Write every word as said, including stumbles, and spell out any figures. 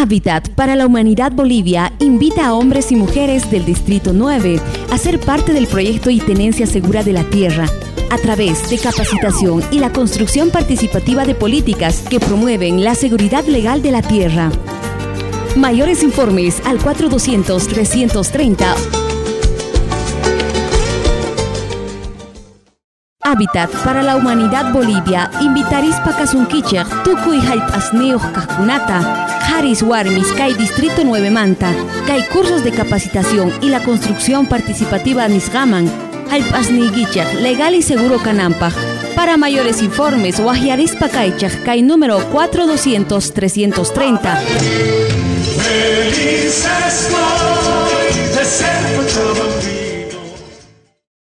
Hábitat para la Humanidad Bolivia invita a hombres y mujeres del Distrito nueve a ser parte del proyecto y tenencia segura de la tierra, a través de capacitación y la construcción participativa de políticas que promueven la seguridad legal de la tierra. Mayores informes al cuatro doscientos, trescientos treinta. Hábitat para la Humanidad Bolivia invitaris pakasunkichek tukuy hallp'asniyuq kaqkunata Haris Warmis Kay Distrito nueve Manta Kay cursos de capacitación y la construcción participativa nisqaman hallp'asniykichek legal y seguro kananpaq. Para mayores informes wahiarispa kaychek Kay número cuatro doscientos, trescientos treinta. Feliz estoy de ser protagonista.